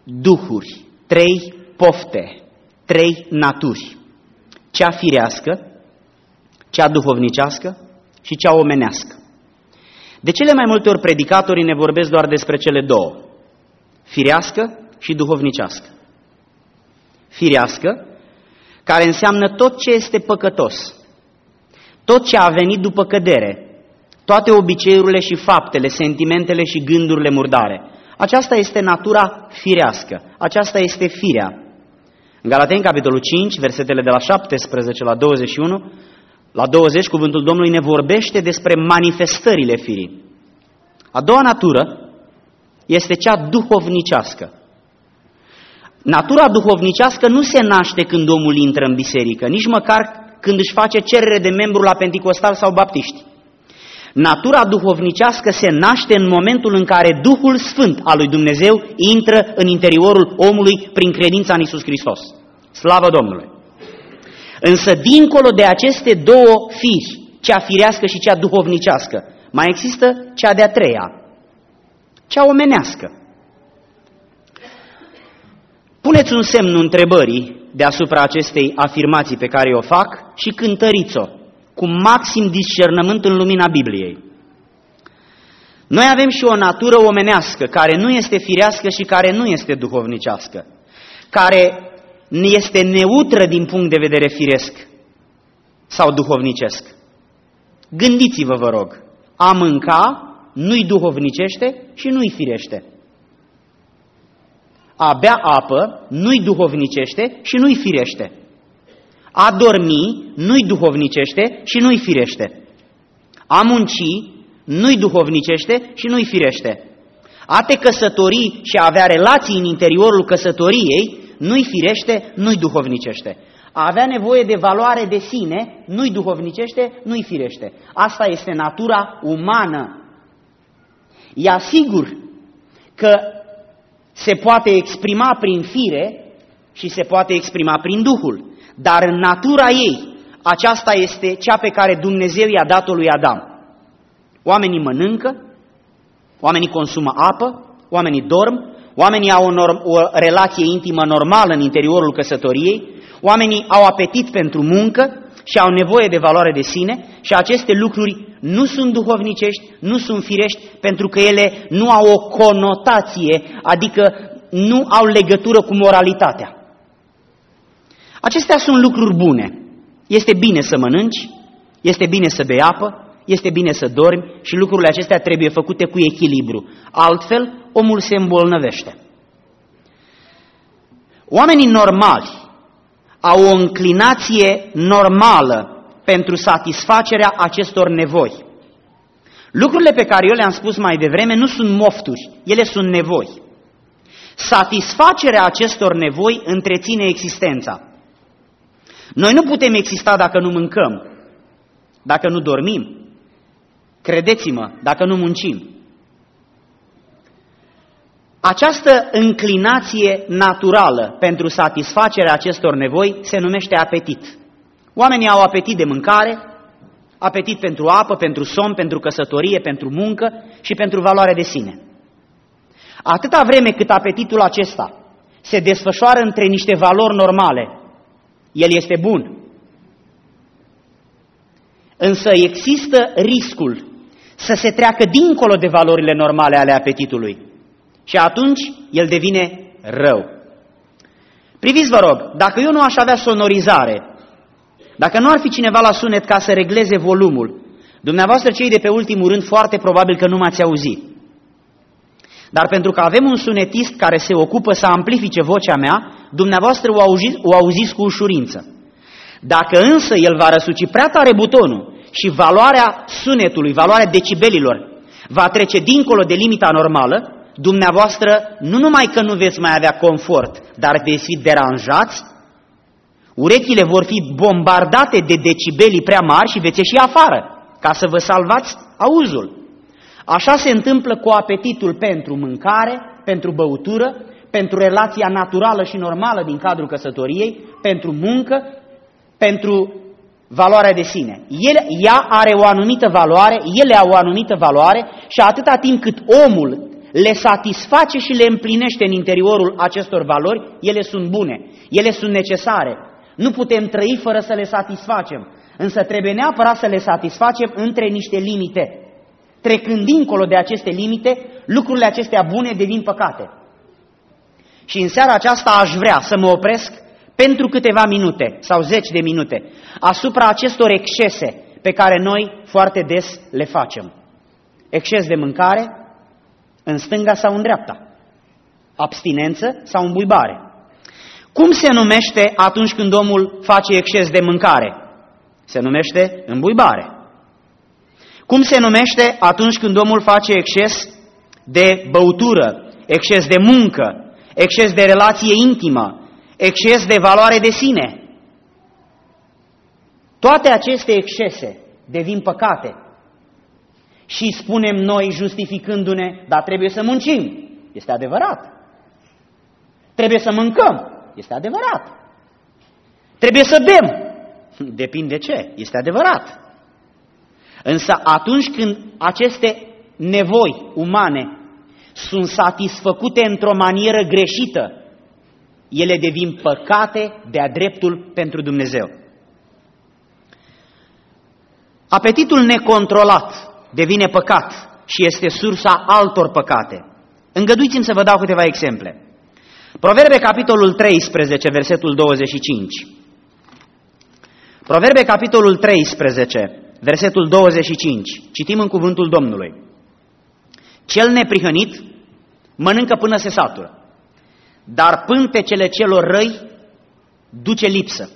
duhuri, 3 pofte, 3 naturi. Cea firească, cea duhovnicească și cea omenească. De cele mai multe ori predicatorii ne vorbesc doar despre cele două, firească și duhovnicească. Firească, care înseamnă tot ce este păcătos, tot ce a venit după cădere, toate obiceiurile și faptele, sentimentele și gândurile murdare. Aceasta este natura firească, aceasta este firea. În Galateni, capitolul 5, versetele de la 17 la 21, la 20, cuvântul Domnului ne vorbește despre manifestările firii. A doua natură este cea duhovnicească. Natura duhovnicească nu se naște când omul intră în biserică, nici măcar când își face cerere de membru la Penticostal sau Baptiști. Natura duhovnicească se naște în momentul în care Duhul Sfânt al lui Dumnezeu intră în interiorul omului prin credința în Iisus Hristos. Slavă Domnului! Însă, dincolo de aceste două firi, cea firească și cea duhovnicească, mai există cea de-a treia, cea omenească. Puneți un semn întrebării deasupra acestei afirmații pe care o fac și cântăriți-o cu maxim discernământ în lumina Bibliei. Noi avem și o natură omenească care nu este firească și care nu este duhovnicească, care este neutră din punct de vedere firesc sau duhovnicesc. Gândiți-vă, vă rog, a mânca nu-i duhovnicește și nu-i firește. A bea apă nu-i duhovnicește și nu-i firește. A dormi nu-i duhovnicește și nu-i firește. A munci nu-i duhovnicește și nu-i firește. A te căsători și a avea relații în interiorul căsătoriei nu-i firește, nu-i duhovnicește. A avea nevoie de valoare de sine nu-i duhovnicește, nu-i firește. Asta este natura umană. E asigur că se poate exprima prin fire și se poate exprima prin Duhul. Dar în natura ei, aceasta este cea pe care Dumnezeu i-a dat-o lui Adam. Oamenii mănâncă, oamenii consumă apă, oamenii dorm, oamenii au o relație intimă normală în interiorul căsătoriei, oamenii au apetit pentru muncă și au nevoie de valoare de sine și aceste lucruri nu sunt duhovnicești, nu sunt firești, pentru că ele nu au o conotație, adică nu au legătură cu moralitatea. Acestea sunt lucruri bune. Este bine să mănânci, este bine să bei apă, este bine să dormi și lucrurile acestea trebuie făcute cu echilibru. Altfel, omul se îmbolnăvește. Oamenii normali au o înclinație normală pentru satisfacerea acestor nevoi. Lucrurile pe care eu le-am spus mai devreme nu sunt mofturi, ele sunt nevoi. Satisfacerea acestor nevoi întreține existența. Noi nu putem exista dacă nu mâncăm, dacă nu dormim, credeți-mă, dacă nu muncim. Această înclinație naturală pentru satisfacerea acestor nevoi se numește apetit. Oamenii au apetit de mâncare, apetit pentru apă, pentru somn, pentru căsătorie, pentru muncă și pentru valoare de sine. Atâta vreme cât apetitul acesta se desfășoară între niște valori normale, el este bun. Însă există riscul să se treacă dincolo de valorile normale ale apetitului și atunci el devine rău. Priviți, vă rog, dacă eu nu aș avea sonorizare, dacă nu ar fi cineva la sunet ca să regleze volumul, dumneavoastră cei de pe ultimul rând foarte probabil că nu m-ați auzit. Dar pentru că avem un sunetist care se ocupă să amplifice vocea mea, dumneavoastră o auziți cu ușurință. Dacă însă el va răsuci prea tare butonul și valoarea sunetului, valoarea decibelilor, va trece dincolo de limita normală, dumneavoastră nu numai că nu veți mai avea confort, dar veți fi deranjați, urechile vor fi bombardate de decibelii prea mari și veți ieși afară, ca să vă salvați auzul. Așa se întâmplă cu apetitul pentru mâncare, pentru băutură, pentru relația naturală și normală din cadrul căsătoriei, pentru muncă, pentru valoarea de sine. Ea are o anumită valoare, ele au o anumită valoare și atâta timp cât omul le satisface și le împlinește în interiorul acestor valori, ele sunt bune, ele sunt necesare. Nu putem trăi fără să le satisfacem, însă trebuie neapărat să le satisfacem între niște limite. Trecând dincolo de aceste limite, lucrurile acestea bune devin păcate. Și în seara aceasta aș vrea să mă opresc pentru câteva minute sau 10 de minute asupra acestor excese pe care noi foarte des le facem. Exces de mâncare în stânga sau în dreapta, abstinență sau îmbuibare. Cum se numește atunci când omul face exces de mâncare? Se numește îmbuibare. Cum se numește atunci când omul face exces de băutură, exces de muncă, exces de relație intimă, exces de valoare de sine? Toate aceste excese devin păcate. Și spunem noi, justificându-ne, dar trebuie să muncim. Este adevărat. Trebuie să mâncăm. Este adevărat. Trebuie să bem. Depinde ce. Este adevărat. Însă atunci când aceste nevoi umane sunt satisfăcute într-o manieră greșită, ele devin păcate de-a dreptul pentru Dumnezeu. Apetitul necontrolat devine păcat și este sursa altor păcate. Îngăduiți-mi să vă dau câteva exemple. Proverbe, capitolul 13, versetul 25. Proverbe, capitolul 13, versetul 25. Citim în cuvântul Domnului. Cel neprihănit mănâncă până se satură, dar pântecele celor răi duce lipsă.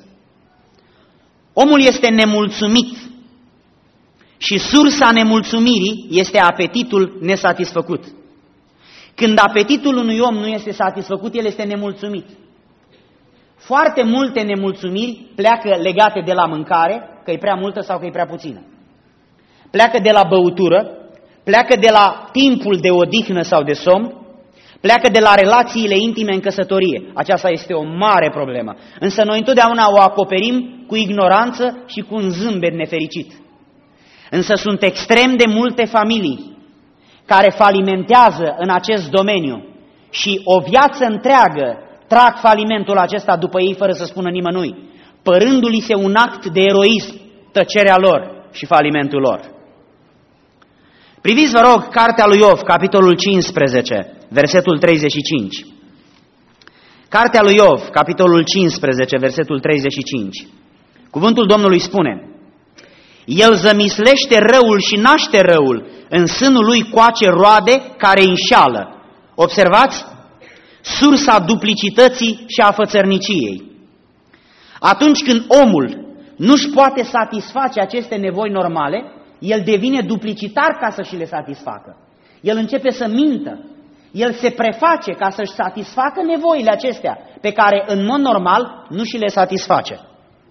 Omul este nemulțumit și sursa nemulțumirii este apetitul nesatisfăcut. Când apetitul unui om nu este satisfăcut, el este nemulțumit. Foarte multe nemulțumiri pleacă legate de la mâncare, că e prea multă sau că e prea puțină. Pleacă de la băutură, pleacă de la timpul de odihnă sau de somn, pleacă de la relațiile intime în căsătorie. Aceasta este o mare problemă. Însă noi întotdeauna o acoperim cu ignoranță și cu un zâmbet nefericit. Însă sunt extrem de multe familii care falimentează în acest domeniu și o viață întreagă trag falimentul acesta după ei fără să spună nimănui, părându-li se un act de eroism, tăcerea lor și falimentul lor. Priviți, vă rog, cartea lui Iov, capitolul 15, versetul 35. Cartea lui Iov, capitolul 15, versetul 35. Cuvântul Domnului spune: El zămislește răul și naște răul, în sânul lui coace roade care înșeală. Observați? Sursa duplicității și a fățărniciei. Atunci când omul nu-și poate satisface aceste nevoi normale, el devine duplicitar ca să și le satisfacă. El începe să mintă. El se preface ca să-și satisfacă nevoile acestea, pe care în mod normal nu și le satisface.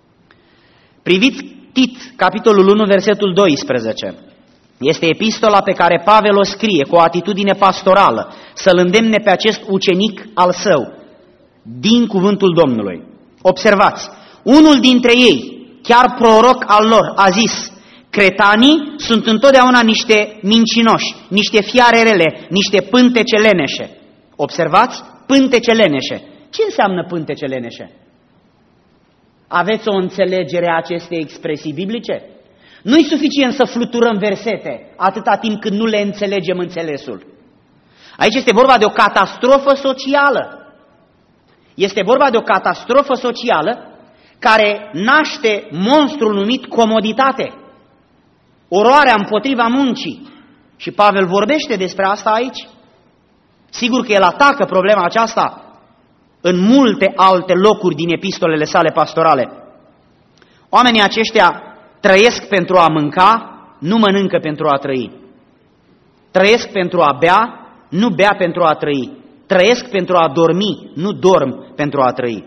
Priviți Tit, capitolul 1, versetul 12. Este epistola pe care Pavel o scrie cu o atitudine pastorală, să-l îndemne pe acest ucenic al său, din cuvântul Domnului. Observați, unul dintre ei, chiar proroc al lor, a zis: cretanii sunt întotdeauna niște mincinoși, niște fiare rele, niște pântece leneșe. Observați, pântece leneșe. Ce înseamnă pântece leneșe? Aveți o înțelegere a acestei expresii biblice? Nu-i suficient să fluturăm versete atâta timp cât nu le înțelegem înțelesul. Aici este vorba de o catastrofă socială. Este vorba de o catastrofă socială care naște monstrul numit comoditate, oroarea împotriva muncii. Și Pavel vorbește despre asta aici. Sigur că el atacă problema aceasta în multe alte locuri din epistolele sale pastorale. Oamenii aceștia trăiesc pentru a mânca, nu mănâncă pentru a trăi. Trăiesc pentru a bea, nu bea pentru a trăi. Trăiesc pentru a dormi, nu dorm pentru a trăi.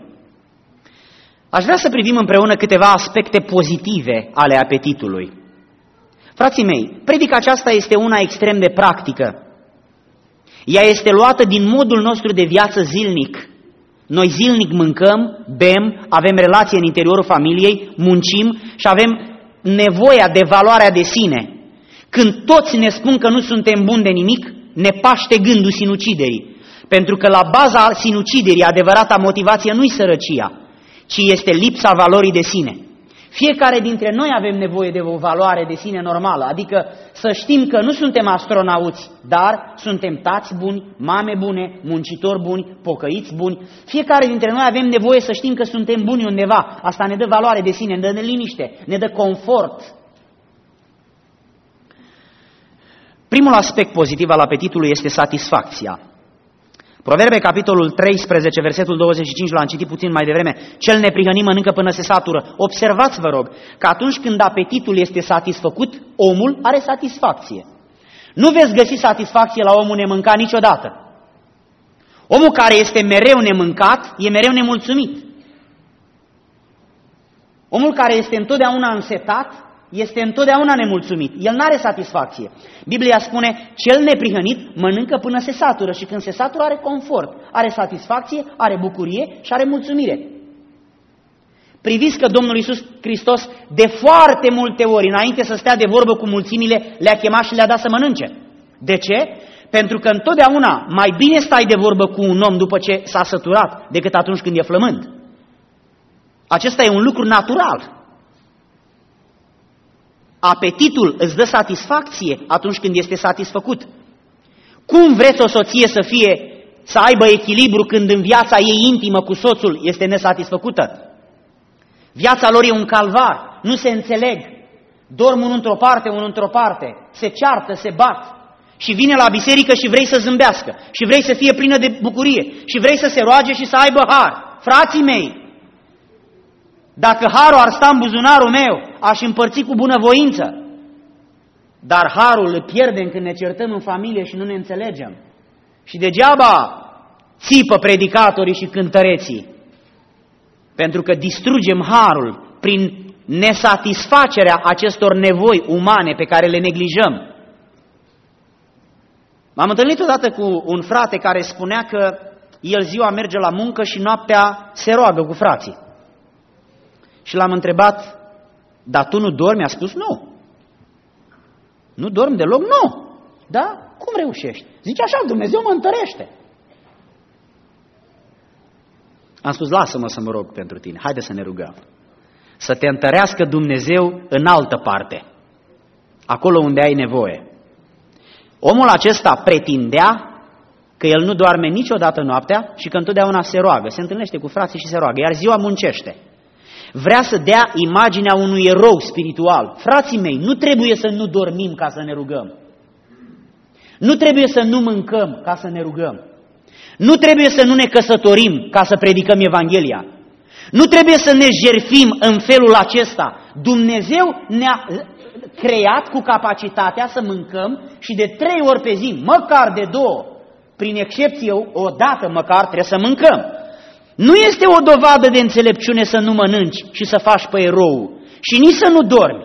Aș vrea să privim împreună câteva aspecte pozitive ale apetitului. Frații mei, predica aceasta este una extrem de practică. Ea este luată din modul nostru de viață zilnic. Noi zilnic mâncăm, bem, avem relație în interiorul familiei, muncim și avem nevoia de valoarea de sine. Când toți ne spun că nu suntem buni de nimic, ne paște gândul sinuciderii. Pentru că la baza sinuciderii, adevărata motivație nu-i sărăcia, ci este lipsa valorii de sine. Fiecare dintre noi avem nevoie de o valoare de sine normală, adică să știm că nu suntem astronauți, dar suntem tați buni, mame bune, muncitori buni, pocăiți buni. Fiecare dintre noi avem nevoie să știm că suntem buni undeva. Asta ne dă valoare de sine, ne dă liniște, ne dă confort. Primul aspect pozitiv al apetitului este satisfacția. Proverbe, capitolul 13, versetul 25, l-am citit puțin mai devreme, cel neprihănit mănâncă până se satură. Observați, vă rog, că atunci când apetitul este satisfăcut, omul are satisfacție. Nu veți găsi satisfacție la omul nemâncat niciodată. Omul care este mereu nemâncat, e mereu nemulțumit. Omul care este întotdeauna însetat, este întotdeauna nemulțumit. El nu are satisfacție. Biblia spune, cel neprihănit mănâncă până se satură și când se satură are confort, are satisfacție, are bucurie și are mulțumire. Priviți că Domnul Iisus Hristos de foarte multe ori, înainte să stea de vorbă cu mulțimile, le-a chemat și le-a dat să mănânce. De ce? Pentru că întotdeauna mai bine stai de vorbă cu un om după ce s-a săturat decât atunci când e flămând. Acesta e un lucru natural. Apetitul îți dă satisfacție atunci când este satisfăcut. Cum vreți o soție să aibă echilibru când în viața ei intimă cu soțul este nesatisfăcută? Viața lor e un calvar, nu se înțeleg, dorm unul într-o parte, unul într-o parte, se ceartă, se bat și vine la biserică și vrei să zâmbească și vrei să fie plină de bucurie și vrei să se roage și să aibă har. Frații mei, dacă harul ar sta în buzunarul meu, aș împărți cu bunăvoință. Dar harul îl pierdem când ne certăm în familie și nu ne înțelegem. Și degeaba țipă predicatorii și cântăreții. Pentru că distrugem harul prin nesatisfacerea acestor nevoi umane pe care le neglijăm. M-am întâlnit odată cu un frate care spunea că el ziua merge la muncă și noaptea se roagă cu frații. Și l-am întrebat, dar tu nu dormi? A spus, nu. Nu dormi deloc? Nu. Da? Cum reușești? Zice așa, Dumnezeu mă întărește. Am spus, lasă-mă să mă rog pentru tine, haide să ne rugăm. Să te întărească Dumnezeu în altă parte, acolo unde ai nevoie. Omul acesta pretindea că el nu doarme niciodată noaptea și că întotdeauna se roagă, se întâlnește cu frații și se roagă, iar ziua muncește. Vrea să dea imaginea unui erou spiritual. Frații mei, nu trebuie să nu dormim ca să ne rugăm. Nu trebuie să nu mâncăm ca să ne rugăm. Nu trebuie să nu ne căsătorim ca să predicăm Evanghelia. Nu trebuie să ne jertfim în felul acesta. Dumnezeu ne-a creat cu capacitatea să mâncăm și de 3 ori pe zi, măcar de 2, prin excepție o dată măcar trebuie să mâncăm. Nu este o dovadă de înțelepciune să nu mănânci și să faci pe erou și nici să nu dormi.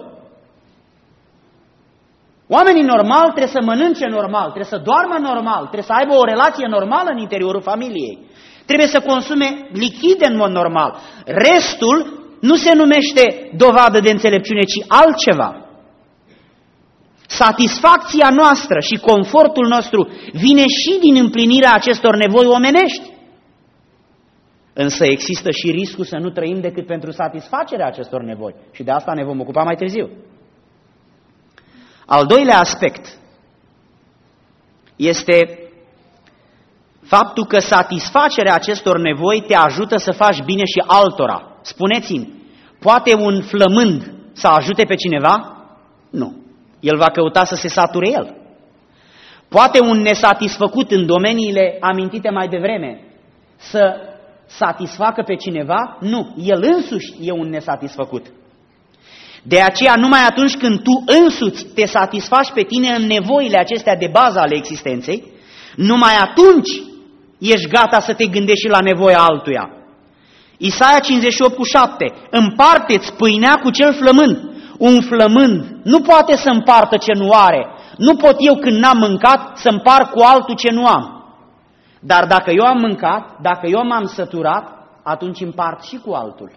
Oamenii normali trebuie să mănânce normal, trebuie să doarmă normal, trebuie să aibă o relație normală în interiorul familiei. Trebuie să consume lichide în mod normal. Restul nu se numește dovadă de înțelepciune, ci altceva. Satisfacția noastră și confortul nostru vine și din împlinirea acestor nevoi omenești. Însă există și riscul să nu trăim decât pentru satisfacerea acestor nevoi. Și de asta ne vom ocupa mai târziu. Al doilea aspect este faptul că satisfacerea acestor nevoi te ajută să faci bine și altora. Spuneți-mi, poate un flămând să ajute pe cineva? Nu. El va căuta să se sature el. Poate un nesatisfăcut în domeniile amintite mai devreme să satisfacă pe cineva? Nu. El însuși e un nesatisfăcut. De aceea, numai atunci când tu însuți te satisfaci pe tine în nevoile acestea de bază ale existenței, numai atunci ești gata să te gândești și la nevoia altuia. Isaia 58:7, împarte-ți pâinea cu cel flămând. Un flămând nu poate să împartă ce nu are. Nu pot eu când n-am mâncat să împart cu altul ce nu am. Dar dacă eu am mâncat, dacă eu m-am săturat, atunci împart și cu altul.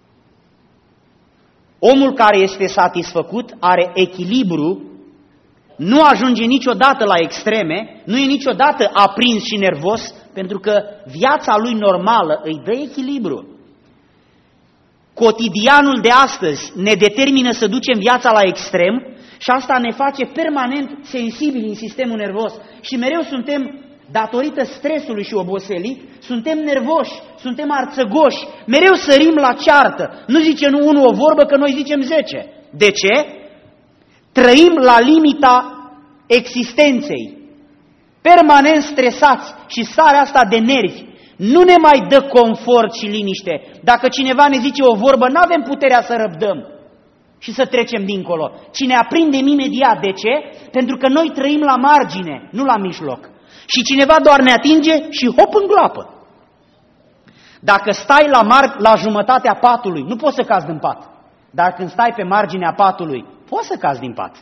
Omul care este satisfăcut are echilibru nu ajunge niciodată la extreme, nu e niciodată aprins și nervos, pentru că viața lui normală îi dă echilibru. Cotidianul de astăzi ne determină să ducem viața la extrem și asta ne face permanent sensibili în sistemul nervos și mereu suntem, datorită stresului și oboselii, suntem nervoși, suntem arțăgoși, mereu sărim la ceartă. Nu zice nu unul o vorbă, că noi zicem 10. De ce? Trăim la limita existenței, permanent stresați și starea asta de nervi nu ne mai dă confort și liniște. Dacă cineva ne zice o vorbă, nu avem puterea să răbdăm și să trecem dincolo, ci ne aprindem imediat. De ce? Pentru că noi trăim la margine, nu la mijloc. Și cineva doar ne atinge și hop în groapă. Dacă stai la jumătatea patului, nu poți să cazi din pat. Dar când stai pe marginea patului, poți să cazi din pat.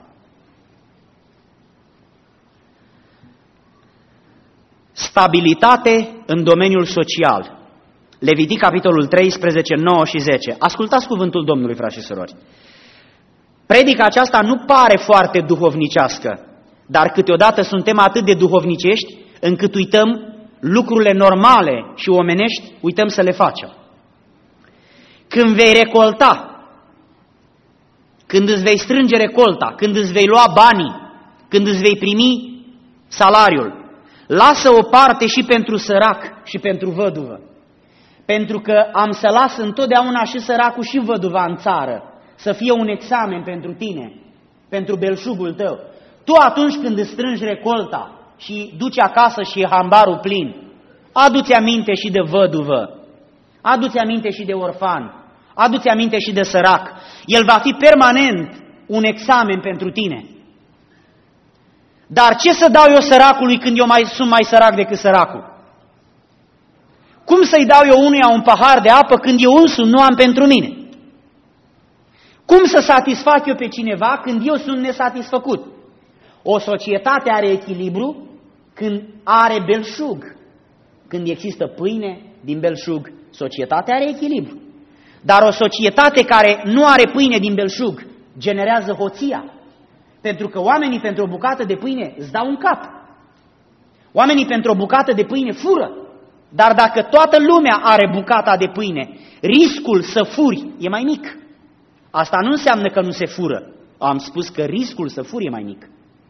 Stabilitate în domeniul social. Levitic, capitolul 13, 9 și 10. Ascultați cuvântul Domnului, frați și surori. Predica aceasta nu pare foarte duhovnicească, dar câteodată suntem atât de duhovnicești încât uităm lucrurile normale și omenești, uităm să le facem. Când vei recolta, când îți vei strânge recolta, când îți vei lua banii, când îți vei primi salariul, lasă o parte și pentru sărac și pentru văduvă. Pentru că am să las întotdeauna și săracul și văduva în țară, să fie un examen pentru tine, pentru belșugul tău. Tu atunci când îți strângi recolta și duci acasă și e hambarul plin, adu-ți aminte și de văduvă, adu-ți aminte și de orfan, adu-ți aminte și de sărac. El va fi permanent un examen pentru tine. Dar ce să dau eu săracului când eu sunt mai sărac decât săracul? Cum să-i dau eu unuia un pahar de apă când eu însumi nu am pentru mine? Cum să satisfac eu pe cineva când eu sunt nesatisfăcut? O societate are echilibru când are belșug. Când există pâine din belșug, societatea are echilibru. Dar o societate care nu are pâine din belșug generează hoția. Pentru că oamenii pentru o bucată de pâine îți dau un cap. Oamenii pentru o bucată de pâine fură. Dar dacă toată lumea are bucata de pâine, riscul să furi e mai mic. Asta nu înseamnă că nu se fură. Am spus că riscul să furi e mai mic.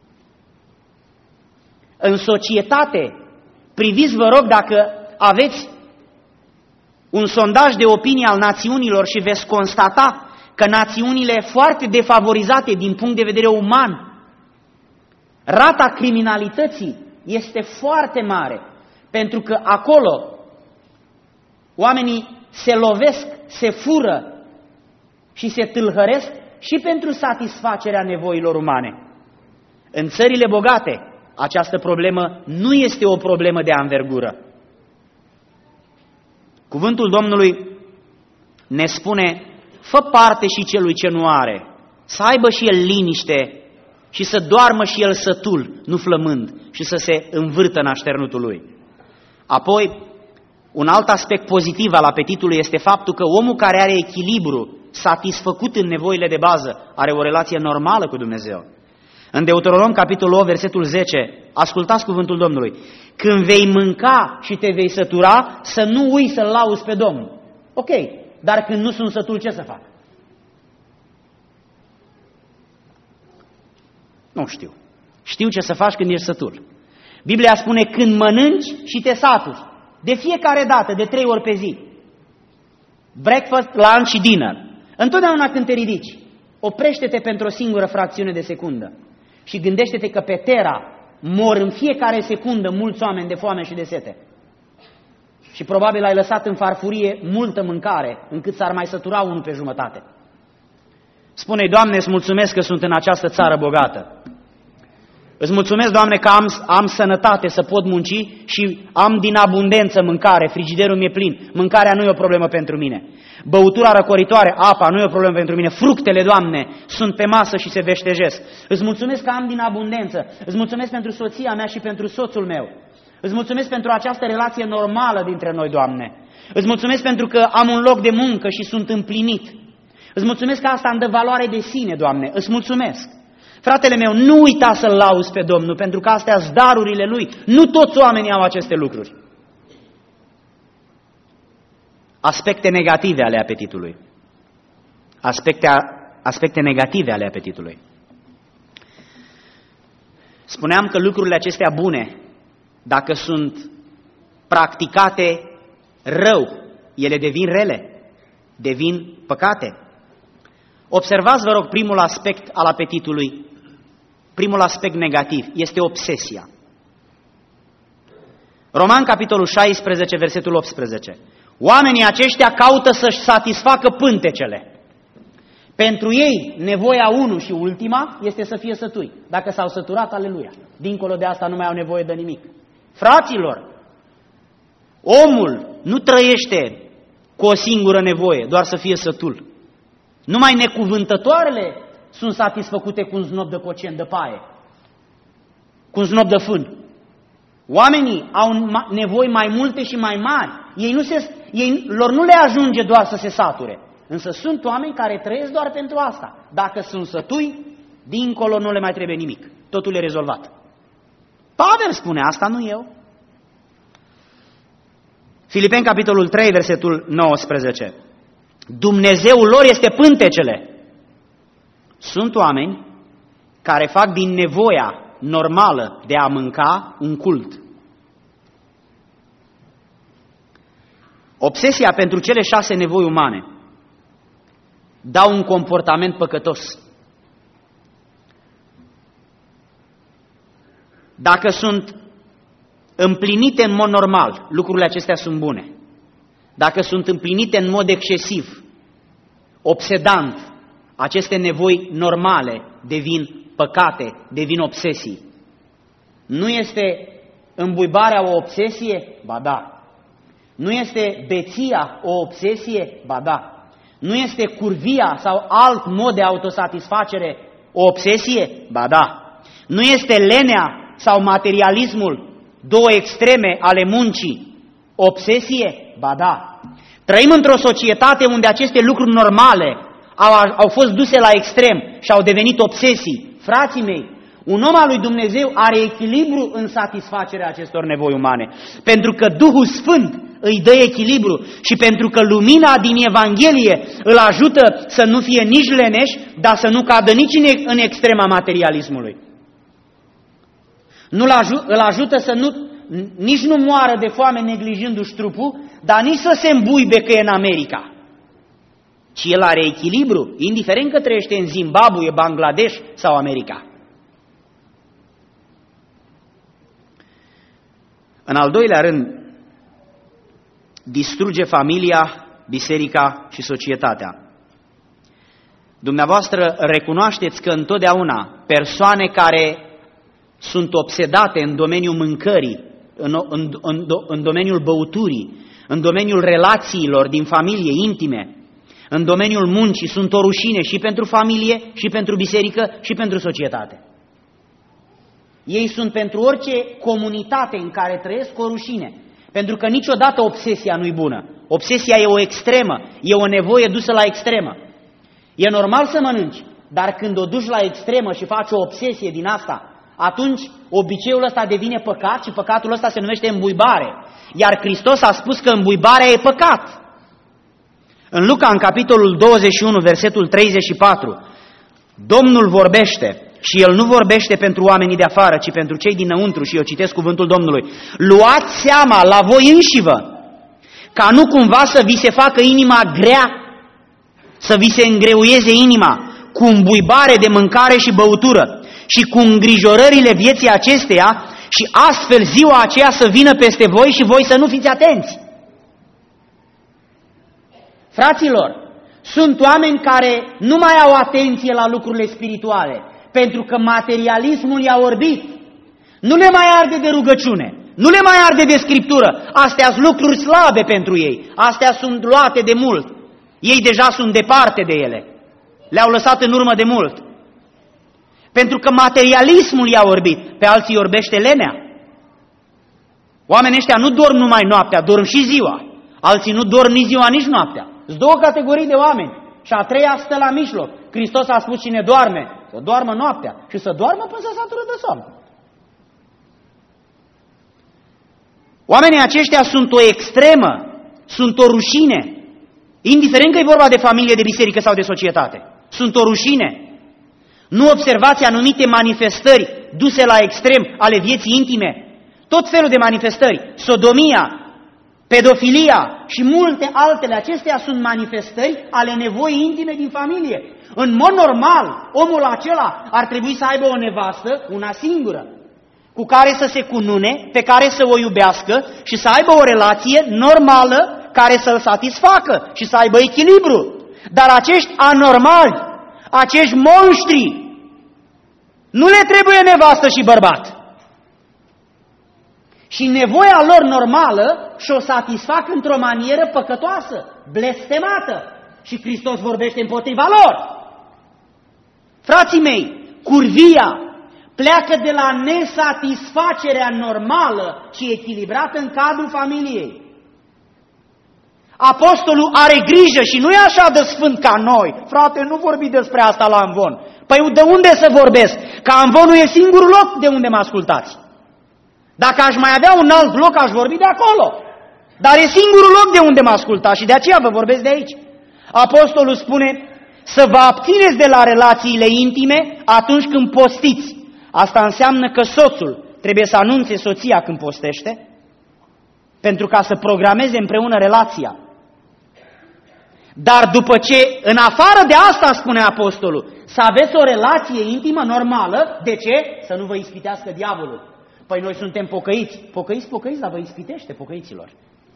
În societate, priviți vă rog dacă aveți un sondaj de opinie al națiunilor și veți constata că națiunile foarte defavorizate din punct de vedere uman, rata criminalității este foarte mare, pentru că acolo oamenii se lovesc, se fură și se tâlhăresc și pentru satisfacerea nevoilor umane. În țările bogate, această problemă nu este o problemă de anvergură. Cuvântul Domnului ne spune: fă parte și celui ce nu are, să aibă și el liniște și să doarmă și el sătul, nu flămând, și să se învârtă în așternutul lui. Apoi, un alt aspect pozitiv al apetitului este faptul că omul care are echilibru, satisfăcut în nevoile de bază, are o relație normală cu Dumnezeu. În Deuteronom, capitolul 8, versetul 10, ascultați cuvântul Domnului: când vei mânca și te vei sătura, să nu ui să-L lauzi pe Domnul. Ok, dar când nu sunt sătul, ce să fac? Nu știu. Știu ce să faci când ești sătul. Biblia spune: când mănânci și te saturi, de fiecare dată, de 3 ori pe zi, breakfast, lunch și dinner, întotdeauna când te ridici, oprește-te pentru o singură fracțiune de secundă și gândește-te că pe Terra mor în fiecare secundă mulți oameni de foame și de sete. Și probabil ai lăsat în farfurie multă mâncare, încât s-ar mai sătura unul pe jumătate. Spune-i: Doamne, îți mulțumesc că sunt în această țară bogată. Îți mulțumesc, Doamne, că am sănătate să pot munci și am din abundență mâncare, frigiderul mi-e plin, mâncarea nu e o problemă pentru mine. Băutura răcoritoare, apa, nu e o problemă pentru mine. Fructele, Doamne, sunt pe masă și se veștejesc. Îți mulțumesc că am din abundență. Îți mulțumesc pentru soția mea și pentru soțul meu. Îți mulțumesc pentru această relație normală dintre noi, Doamne. Îți mulțumesc pentru că am un loc de muncă și sunt împlinit. Îți mulțumesc că asta îmi dă valoare de sine, Doamne. Îți mulțumesc. Fratele meu, nu uita să-L lauzi pe Domnul, pentru că astea sunt darurile Lui. Nu toți oamenii au aceste lucruri. Aspecte negative ale apetitului. Aspecte negative ale apetitului. Spuneam că lucrurile acestea bune, dacă sunt practicate rău, ele devin rele, devin păcate. Observați, vă rog, primul aspect al apetitului, primul aspect negativ, este obsesia. Roman, capitolul 16, versetul 18. Oamenii aceștia caută să-și satisfacă pântecele. Pentru ei, nevoia unu și ultima este să fie sătui. Dacă s-au săturat, aleluia. Dincolo de asta nu mai au nevoie de nimic. Fraților, omul nu trăiește cu o singură nevoie, doar să fie sătul. Numai necuvântătoarele sunt satisfăcute cu un znop de cocen de paie, cu un znop de fân. Oamenii au nevoi mai multe și mai mari. Lor nu le ajunge doar să se sature. Însă sunt oameni care trăiesc doar pentru asta. Dacă sunt sătui, dincolo nu le mai trebuie nimic. Totul e rezolvat. Pavel spune asta, nu eu. Filipeni, capitolul 3, versetul 19. Dumnezeul lor este pântecele. Sunt oameni care fac din nevoia normală de a mânca un cult. Obsesia pentru cele 6 nevoi umane dau un comportament păcătos. Dacă sunt împlinite în mod normal, lucrurile acestea sunt bune. Dacă sunt împlinite în mod excesiv, obsedant, aceste nevoi normale devin păcate, devin obsesii. Nu este îmbuibarea o obsesie? Ba da. Nu este beția o obsesie? Ba da. Nu este curvia sau alt mod de autosatisfacere o obsesie? Ba da. Nu este lenea sau materialismul, două extreme ale muncii, obsesie? Ba da. Trăim într-o societate unde aceste lucruri normale au fost duse la extrem și au devenit obsesii. Frații mei, un om al lui Dumnezeu are echilibru în satisfacerea acestor nevoi umane, pentru că Duhul Sfânt îi dă echilibru și pentru că lumina din Evanghelie îl ajută să nu fie nici leneș, dar să nu cadă nici în extrema materialismului. Îl ajută să nici nu moară de foame neglijându-și trupul, dar nici să se îmbuibe că e în America. Ci el are echilibru, indiferent că trăiește în Zimbabwe, Bangladesh sau America. În al doilea rând, distruge familia, biserica și societatea. Dumneavoastră recunoașteți că întotdeauna persoane care sunt obsedate în domeniul mâncării, în domeniul băuturii, în domeniul relațiilor din familie intime, în domeniul muncii, sunt o rușine și pentru familie, și pentru biserică, și pentru societate. Ei sunt pentru orice comunitate în care trăiesc o rușine, pentru că niciodată obsesia nu-i bună. Obsesia e o extremă, e o nevoie dusă la extremă. E normal să mănânci, dar când o duci la extremă și faci o obsesie din asta, atunci obiceiul ăsta devine păcat și păcatul ăsta se numește îmbuibare. Iar Hristos a spus că îmbuibarea e păcat. În Luca, în capitolul 21, versetul 34, Domnul vorbește și El nu vorbește pentru oamenii de afară, ci pentru cei dinăuntru, și eu citesc cuvântul Domnului. Luați seama la voi înșivă, ca nu cumva să vi se facă inima grea, să vi se îngreuieze inima cu îmbuibare de mâncare și băutură și cu îngrijorările vieții acesteia și astfel ziua aceea să vină peste voi și voi să nu fiți atenți. Fraților, sunt oameni care nu mai au atenție la lucrurile spirituale, pentru că materialismul i-a orbit. Nu le mai arde de rugăciune, nu le mai arde de scriptură. Astea sunt lucruri slabe pentru ei, astea sunt luate de mult. Ei deja sunt departe de ele, le-au lăsat în urmă de mult. Pentru că materialismul i-a orbit, pe alții orbește lenea. Oamenii ăștia nu dorm numai noaptea, dorm și ziua. Alții nu dorm nici ziua, nici noaptea. Sunt două categorii de oameni și a treia stă la mijloc. Hristos a spus cine doarme, să doarmă noaptea și să doarmă până să satură de somn. Oamenii aceștia sunt o extremă, sunt o rușine, indiferent că e vorba de familie, de biserică sau de societate. Sunt o rușine. Nu observați anumite manifestări duse la extrem ale vieții intime? Tot felul de manifestări, sodomia, pedofilia și multe altele, acestea sunt manifestări ale nevoii intime din familie. În mod normal, omul acela ar trebui să aibă o nevastă, una singură, cu care să se cunune, pe care să o iubească și să aibă o relație normală care să-l satisfacă și să aibă echilibru. Dar acești anormali, acești monștri, nu le trebuie nevastă și bărbat. Și nevoia lor normală și-o satisfac într-o manieră păcătoasă, blestemată. Și Hristos vorbește împotriva lor. Frații mei, curvia pleacă de la nesatisfacerea normală și echilibrată în cadrul familiei. Apostolul are grijă și nu e așa de sfânt ca noi. Frate, nu vorbi despre asta la Amvon. Păi de unde să vorbesc? Că Amvonul e singurul loc de unde mă ascultați. Dacă aș mai avea un alt loc, aș vorbi de acolo. Dar e singurul loc de unde mă ascultați și de aceea vă vorbesc de aici. Apostolul spune să vă abțineți de la relațiile intime atunci când postiți. Asta înseamnă că soțul trebuie să anunțe soția când postește, pentru ca să programeze împreună relația. Dar după ce, în afară de asta, spune apostolul, să aveți o relație intimă normală, de ce? Să nu vă ispitească diavolul. Păi noi suntem pocăiți. Pocăiți, dar vă ispitește, pocăiților.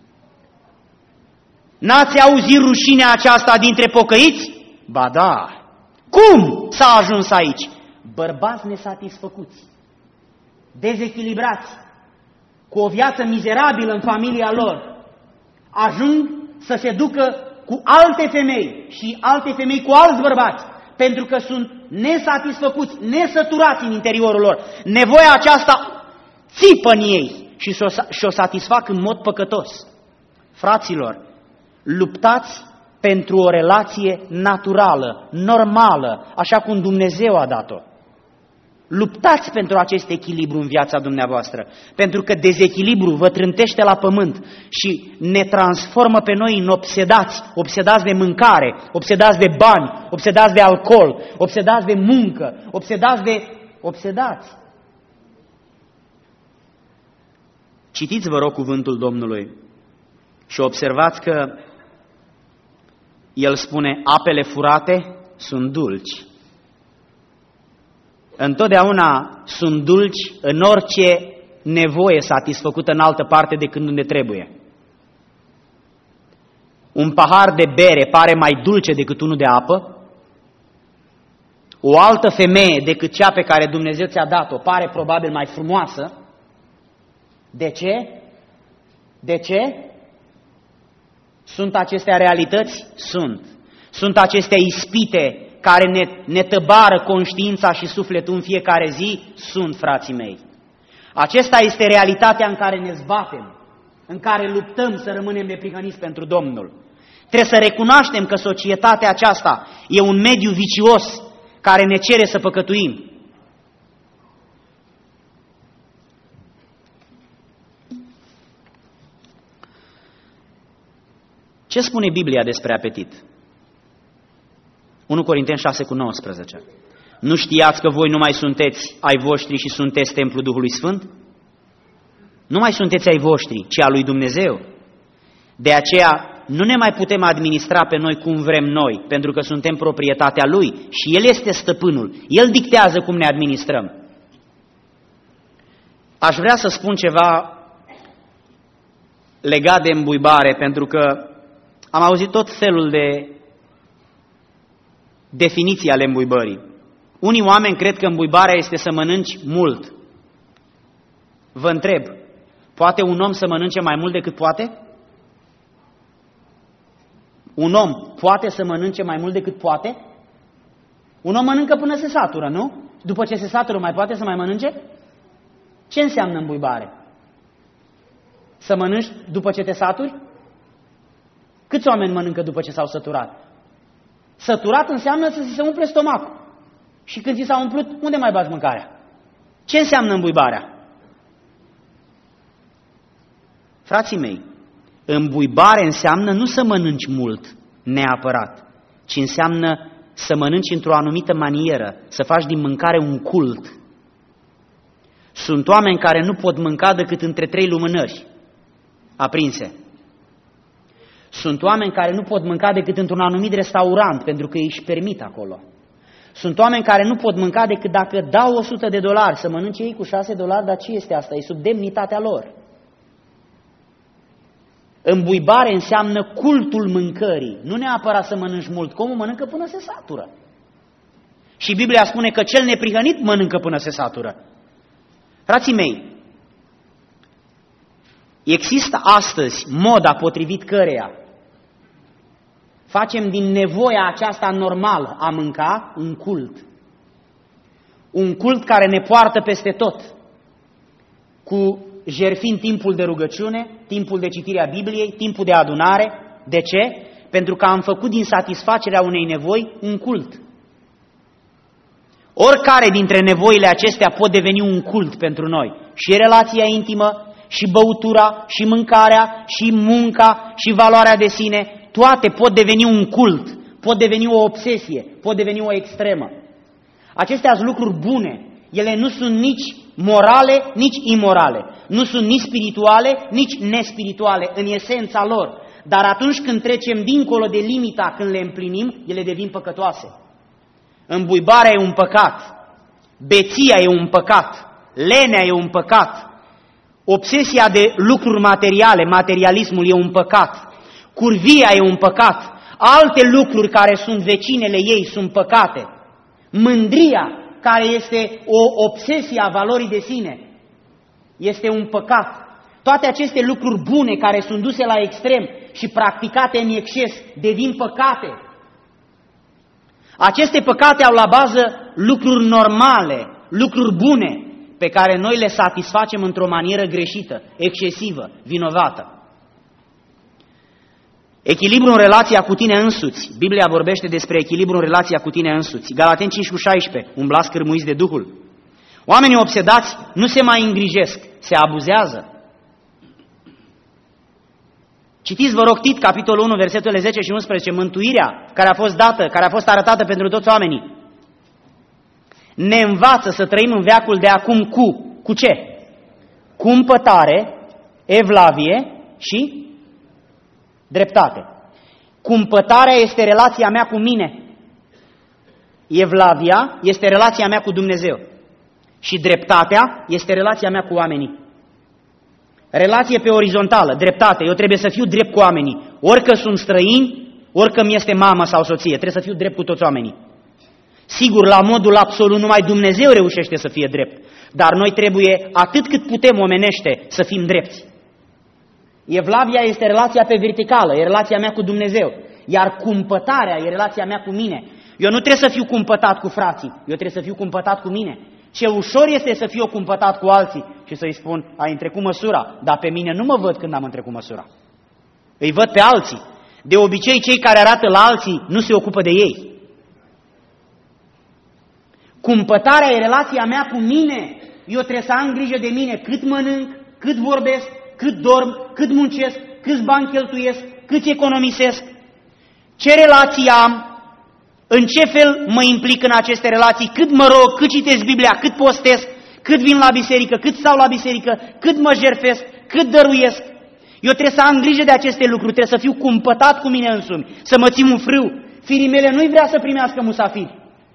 N-ați auzit rușinea aceasta dintre pocăiți? Ba da. Cum s-a ajuns aici? Bărbați nesatisfăcuți, dezechilibrați, cu o viață mizerabilă în familia lor, ajung să se ducă cu alte femei și alte femei cu alți bărbați, pentru că sunt nesatisfăcuți, nesăturați în interiorul lor. Nevoia aceasta țipă în ei și o satisfac în mod păcătos. Fraților, luptați pentru o relație naturală, normală, așa cum Dumnezeu a dat-o. Luptați pentru acest echilibru în viața dumneavoastră, pentru că dezechilibru vă trântește la pământ și ne transformă pe noi în obsedați, obsedați de mâncare, obsedați de bani, obsedați de alcool, obsedați de muncă, obsedați. Citiți, vă rog, cuvântul Domnului și observați că El spune, apele furate sunt dulci. Întotdeauna sunt dulci în orice nevoie satisfăcută în altă parte decât unde trebuie. Un pahar de bere pare mai dulce decât unul de apă. O altă femeie decât cea pe care Dumnezeu ți-a dat-o pare probabil mai frumoasă. De ce? De ce? Sunt acestea realități? Sunt. Sunt acestea ispite care ne tăbară conștiința și sufletul în fiecare zi? Sunt, frații mei. Acesta este realitatea în care ne zbatem, în care luptăm să rămânem neprihăniți pentru Domnul. Trebuie să recunoaștem că societatea aceasta e un mediu vicios care ne cere să păcătuim. Ce spune Biblia despre apetit? 1 Corinteni 6,19. Nu știați că voi nu mai sunteți ai voștri și sunteți templul Duhului Sfânt? Nu mai sunteți ai voștri, ci al lui Dumnezeu. De aceea nu ne mai putem administra pe noi cum vrem noi, pentru că suntem proprietatea Lui și El este stăpânul. El dictează cum ne administrăm. Aș vrea să spun ceva legat de îmbuibare, pentru că am auzit tot felul de definiții ale îmbuibării. Unii oameni cred că îmbuibarea este să mănânci mult. Vă întreb, poate un om să mănânce mai mult decât poate? Un om poate să mănânce mai mult decât poate? Un om mănâncă până se satură, nu? După ce se satură mai poate să mai mănânce? Ce înseamnă îmbuibare? Să mănânci după ce te saturi? Câți oameni mănâncă după ce s-au săturat? Săturat înseamnă să se umple stomacul. Și când ți s-a umplut, unde mai bagi mâncarea? Ce înseamnă îmbuibarea? Frații mei, îmbuibare înseamnă nu să mănânci mult neapărat, ci înseamnă să mănânci într-o anumită manieră, să faci din mâncare un cult. Sunt oameni care nu pot mânca decât între 3 lumânări aprinse. Sunt oameni care nu pot mânca decât într-un anumit restaurant, pentru că ei își permit acolo. Sunt oameni care nu pot mânca decât dacă dau $100 să mănânce ei cu $6, dar ce este asta? E sub demnitatea lor. Îmbuibare înseamnă cultul mâncării, nu neapărat să mănânci mult, că omul mănâncă până se satură. Și Biblia spune că cel neprihănit mănâncă până se satură. Frații mei, există astăzi moda potrivit căreia facem din nevoia aceasta normală a mânca un cult. Un cult care ne poartă peste tot, cu jertfind timpul de rugăciune, timpul de citire a Bibliei, timpul de adunare. De ce? Pentru că am făcut din satisfacerea unei nevoi un cult. Oricare dintre nevoile acestea pot deveni un cult pentru noi. Și relația intimă, și băutura, și mâncarea, și munca, și valoarea de sine, toate pot deveni un cult, pot deveni o obsesie, pot deveni o extremă. Acestea sunt lucruri bune. Ele nu sunt nici morale, nici imorale. Nu sunt nici spirituale, nici nespirituale în esența lor. Dar atunci când trecem dincolo de limita, când le împlinim, ele devin păcătoase. Îmbuibarea e un păcat, beția e un păcat, lenea e un păcat, obsesia de lucruri materiale, materialismul e un păcat, curvia e un păcat, alte lucruri care sunt vecinele ei sunt păcate, mândria, care este o obsesie a valorii de sine, este un păcat. Toate aceste lucruri bune care sunt duse la extrem și practicate în exces devin păcate. Aceste păcate au la bază lucruri normale, lucruri bune, pe care noi le satisfacem într-o manieră greșită, excesivă, vinovată. Echilibru în relația cu tine însuți. Biblia vorbește despre echilibru în relația cu tine însuți. Galateni 5:16, umblați cârmuiți de Duhul. Oamenii obsedați nu se mai îngrijesc, se abuzează. Citiți, vă rog, Tit, capitolul 1, versetele 10 și 11, mântuirea care a fost dată, care a fost arătată pentru toți oamenii. Ne învață să trăim în veacul de acum cu ce? Cu împătare, evlavie și dreptate. Cumpătarea este relația mea cu mine. Evlavia este relația mea cu Dumnezeu. Și dreptatea este relația mea cu oamenii. Relație pe orizontală, dreptate. Eu trebuie să fiu drept cu oamenii. Orică sunt străini, orică mi este mamă sau soție. Trebuie să fiu drept cu toți oamenii. Sigur, la modul absolut, numai Dumnezeu reușește să fie drept. Dar noi trebuie, atât cât putem omenește, să fim drepți. Evlavia este relația pe verticală, e relația mea cu Dumnezeu. Iar cumpătarea e relația mea cu mine. Eu nu trebuie să fiu cumpătat cu frații, eu trebuie să fiu cumpătat cu mine. Ce ușor este să fiu cumpătat cu alții și să-i spun, ai întrecut măsura, dar pe mine nu mă văd când am întrecut măsura. Îi văd pe alții. De obicei, cei care arată la alții nu se ocupă de ei. Cumpătarea e relația mea cu mine. Eu trebuie să am grijă de mine cât mănânc, cât vorbesc, cât dorm, cât muncesc, câți bani cheltuiesc, cât economisesc, ce relații am, în ce fel mă implic în aceste relații, cât mă rog, cât citesc Biblia, cât postesc, cât vin la biserică, cât stau la biserică, cât mă jertfesc, cât dăruiesc. Eu trebuie să am grijă de aceste lucruri, trebuie să fiu cumpătat cu mine însumi, să mă țin un frâu. Firii mele nu-i vrea să primească musafiri.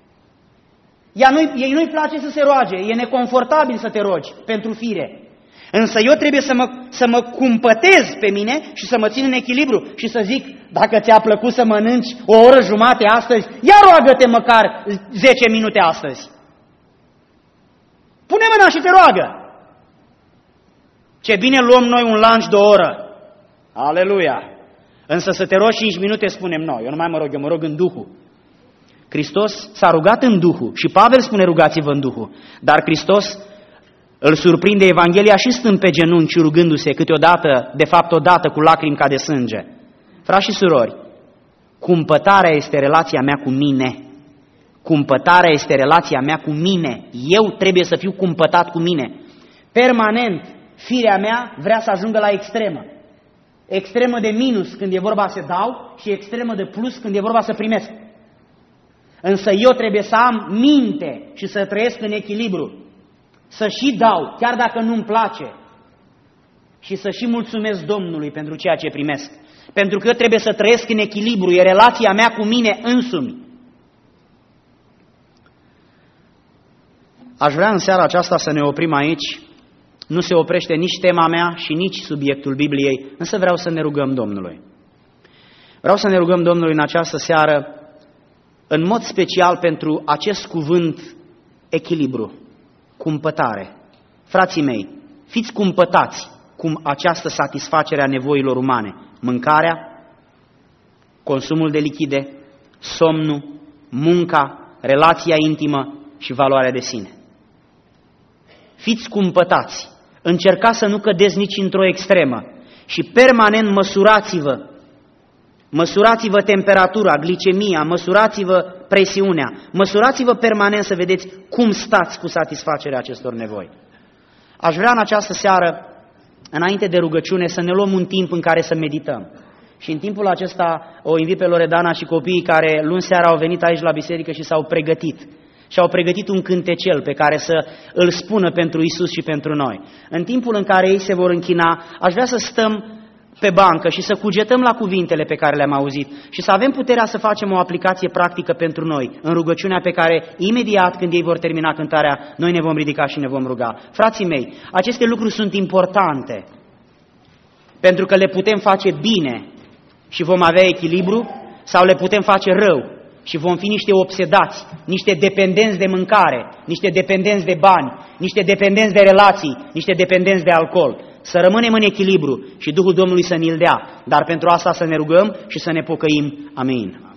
Ei nu-i place să se roage, e neconfortabil să te rogi pentru fire. Însă eu trebuie să mă cumpătez pe mine și să mă țin în echilibru și să zic, dacă ți-a plăcut să mănânci o oră jumate astăzi, ia roagă-te măcar 10 minute astăzi. Pune mâna și te roagă. Ce bine luăm noi un lunch de o oră. Aleluia! Însă să te rogi 5 minute spunem noi, eu nu mai mă rog, eu mă rog în Duhul. Hristos s-a rugat în Duhul și Pavel spune rugați-vă în Duhul, dar Hristos îl surprinde Evanghelia și stând pe genunchi rugându-se câteodată, de fapt odată cu lacrimi ca de sânge. Frați și surori, cumpătarea este relația mea cu mine. Cumpătarea este relația mea cu mine. Eu trebuie să fiu cumpătat cu mine. Permanent, firea mea vrea să ajungă la extremă. Extremă de minus când e vorba să dau și extremă de plus când e vorba să primesc. Însă eu trebuie să am minte și să trăiesc în echilibru. Să și dau, chiar dacă nu-mi place. Și să și mulțumesc Domnului pentru ceea ce primesc. Pentru că eu trebuie să trăiesc în echilibru, e relația mea cu mine însumi. Aș vrea în seara aceasta să ne oprim aici. Nu se oprește nici tema mea și nici subiectul Bibliei, însă vreau să ne rugăm Domnului. Vreau să ne rugăm Domnului în această seară, în mod special pentru acest cuvânt echilibru, cumpătare. Frații mei, fiți cumpătați cum această satisfacere a nevoilor umane, mâncarea, consumul de lichide, somnul, munca, relația intimă și valoarea de sine. Fiți cumpătați, încercați să nu cădeți nici într-o extremă și permanent măsurați-vă. Măsurați-vă temperatura, glicemia, măsurați-vă presiunea, măsurați-vă permanent să vedeți cum stați cu satisfacerea acestor nevoi. Aș vrea în această seară, înainte de rugăciune, să ne luăm un timp în care să medităm. Și în timpul acesta o invit pe Loredana și copiii care luni seara au venit aici la biserică și s-au pregătit. Și au pregătit un cântecel pe care să îl spună pentru Isus și pentru noi. În timpul în care ei se vor închina, aș vrea să stăm pe bancă și să cugetăm la cuvintele pe care le-am auzit și să avem puterea să facem o aplicație practică pentru noi, în rugăciunea pe care imediat când ei vor termina cântarea, noi ne vom ridica și ne vom ruga. Frații mei, aceste lucruri sunt importante, pentru că le putem face bine și vom avea echilibru, sau le putem face rău și vom fi niște obsedați, niște dependenți de mâncare, niște dependenți de bani, niște dependenți de relații, niște dependenți de alcool. Să rămânem în echilibru și Duhul Domnului să ne-l dea, dar pentru asta să ne rugăm și să ne pocăim. Amin.